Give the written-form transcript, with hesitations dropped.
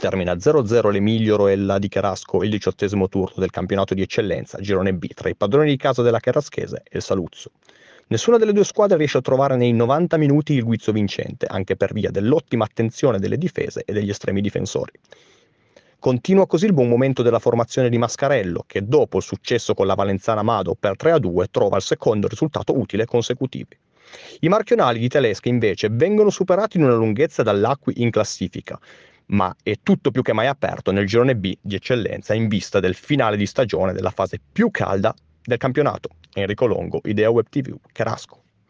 Termina 0-0 l'Emilio Roella di Cherasco, il 18° turno del campionato di eccellenza, girone B, tra i padroni di casa della Cherraschese e il Saluzzo. Nessuna delle due squadre riesce a trovare nei 90 minuti il guizzo vincente, anche per via dell'ottima attenzione delle difese e degli estremi difensori. Continua così il buon momento della formazione di Mascarello, che dopo il successo con la Valenzana Mado per 3-2 trova il secondo risultato utile consecutivo. I marchionali di Telesca invece vengono superati in una lunghezza dall'Acqui in classifica, ma è tutto più che mai aperto nel girone B di eccellenza in vista del finale di stagione della fase più calda del campionato. Enrico Longo, Idea Web TV, Cherasco.